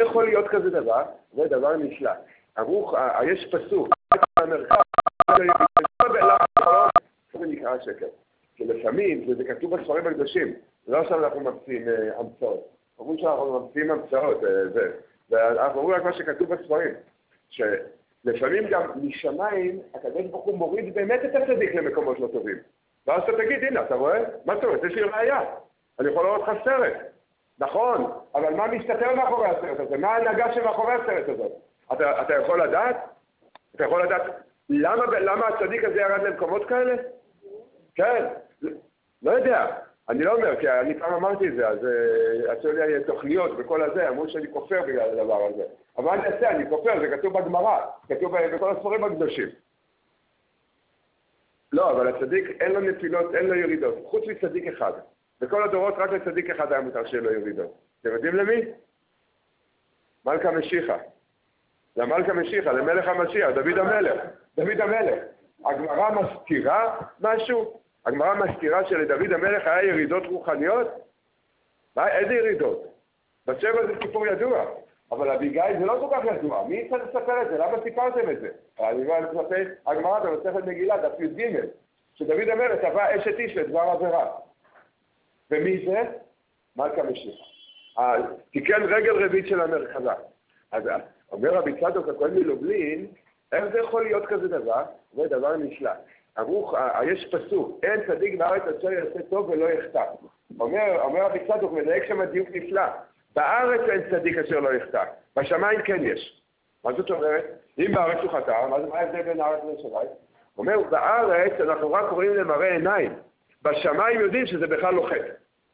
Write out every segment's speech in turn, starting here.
יכול להיות כזה דבר? זה דבר נפלא. יש פסוק, זה נקרא שקר. כי לפעמים, זה כתוב בספרים הקדושים, לא עכשיו אנחנו ממציאים המצאות. אומרים שאנחנו ממציאים המצאות, ואנחנו אומרים רק מה שכתוב בספרים, שלפעמים גם משמיים, הקדוש ברוך הוא מוריד באמת את הצדיק למקומות לא טובים. ואז אתה תגיד, הנה, אתה רואה? מה אתה רואה? יש לי ראייה. אני יכול לראות לך סרט. נכון, אבל מה מסתתר מאחורי הסרט הזה? מה ההנהגה שמאחורי הסרט הזה? אתה יכול לדעת? אתה יכול לדעת למה הצדיק הזה ירד למקומות כאלה? כן, לא יודע. אני לא אומר, כי אני פעם אמרתי את זה, אז עשו לי תוכניות וכל הזה, אמרו שאני כופר בגלל הדבר הזה. אבל אני אעשה, אני כופר, זה כתוב בגמרא, כתוב בכל הספרים הקדושים. לא, אבל הצדיק אין לו נפילות, אין לו ירידות, חוץ מצדיק אחד. בכל הדורות רק לצדיק אחד היה מותר שיהיה לו ירידות. אתם יודעים למי? מלכה משיחה. למלכה משיחה, למלך המשיח, דוד המלך. דוד המלך. הגמרא מזכירה משהו? הגמרא מזכירה שלדוד המלך היה ירידות רוחניות? איזה ירידות? בשבע זה סיפור ידוע. אבל אביגיל זה לא כל כך ידוע. מי צריך לספר את זה? למה סיפרתם את זה? אני לא מספר, הגמרא במסכת מגילה, דף י"ג, שדוד המלך טבע אשת איש לדבר עבירה. ומי זה? מלכה משיחה. תיקן רגל רביעית של המרכזה. אז אומר רבי צדוק הכהן מלובלין, איך זה יכול להיות כזה דבר? זה דבר נפלא. יש פסוק, אין צדיק בארץ אשר יעשה טוב ולא יחטא. אומר רבי צדוק, מדייק שם דיוק נפלא. בארץ אין צדיק אשר לא יחטא. בשמיים כן יש. מה זאת אומרת? אם בארץ הוא חטא, מה ההבדל בין הארץ לשמיים? אומר, בארץ אנחנו רק קוראים למראה עיניים. בשמיים יודעים שזה בכלל לא חטא.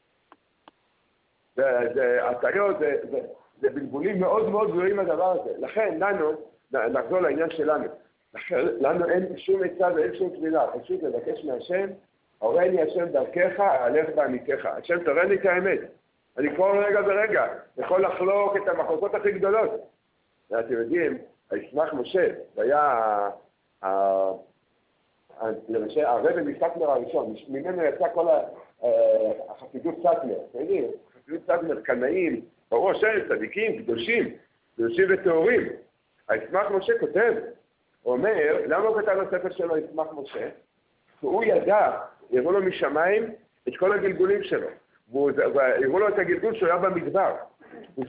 זה הטעיות, זה בלבולים מאוד מאוד גדולים הדבר הזה. לכן לנו, נחזור לעניין שלנו, לנו אין שום עצה ואין שום תפילה, פשוט לבקש מהשם, הורני השם דרכך, הלך בעמיתך. השם תראה לי את האמת. אני כל רגע ורגע יכול לחלוק את המחלוקות הכי גדולות. ואתם יודעים, הישמח משה, והיה למשל הרבי מסטמר הראשון, ממנו יצא כל החסידות סטמר, אתם יודעים, חסידות סטמר, קנאים, ברור השם, צדיקים, קדושים וטהורים. הישמח משה כותב, הוא אומר, למה הוא כתב לספר שלו ישמח משה? כי הוא ידע, יראו לו משמיים את כל הגלגולים שלו, ויראו לו את הגלגול שהוא היה במדבר. הוא